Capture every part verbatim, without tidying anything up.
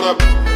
up.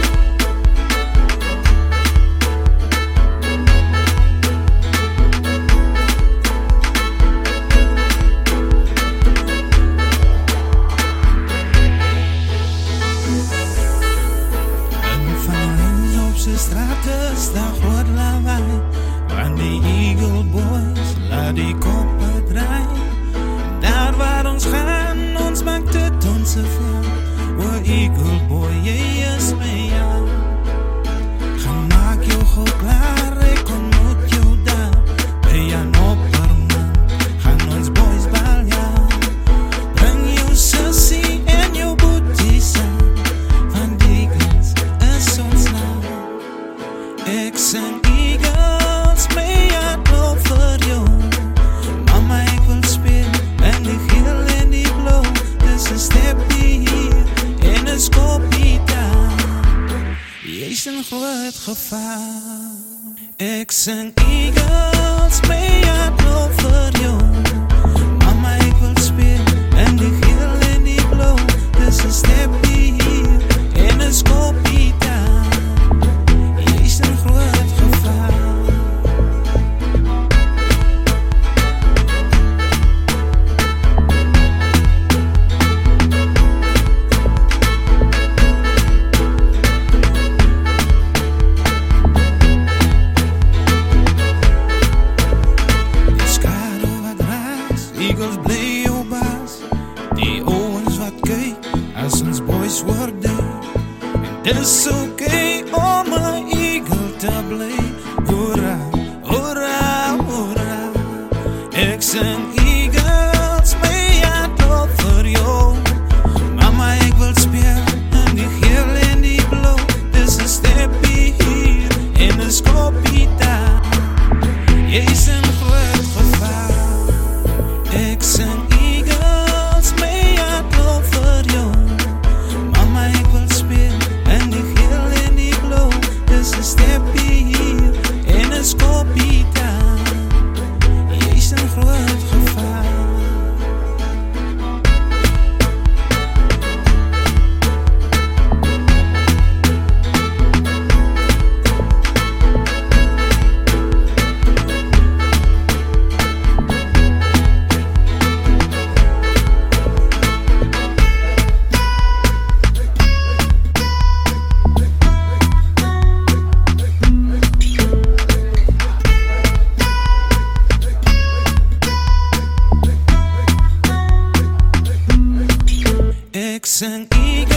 De straten staan groot lawaai, waar die Eagle Boys laat die koppen draaien. Daar waar ons gaan, ons maakt het ons zoveel. Oh Eagle Boy, jij is mee jou. Ga maak jou goed klaar, ik ontmoet jou daar. Bij een opperman, gaan ons boys bal jou. Breng jou sussie en jou booty saam. Van die Eagles is ons naam. Ik zing Eagles mee uit over jou. Mama, ik wil spelen en die geel en die blauw. Dus een stepje hier en een skopje daar. Jij is een groot gevaar. Ik zing Eagles mee uit over jou. Mama, ik wil spelen en die geel en die blauw. Dus een stepje hier en een skopje daar. Eagles blij jou baas, die ogens wat kijk als ons boys worden. En het is oké okay om een eagle te blij. Hoera, hoera, hoera. Ik zing Eagles mee uit over jou. Mama, ik wil spelen en die geel en die blauw. Dus een stepje hier en een skopje daar. Jij is een groot gevaar. Ik zing Eagles mee uit over jou. Mama, ik wil spelen en die geel en die blauw. Dus een stepje hier en een skopje daar. Jij is een groot gevaar. Ik zing Eagles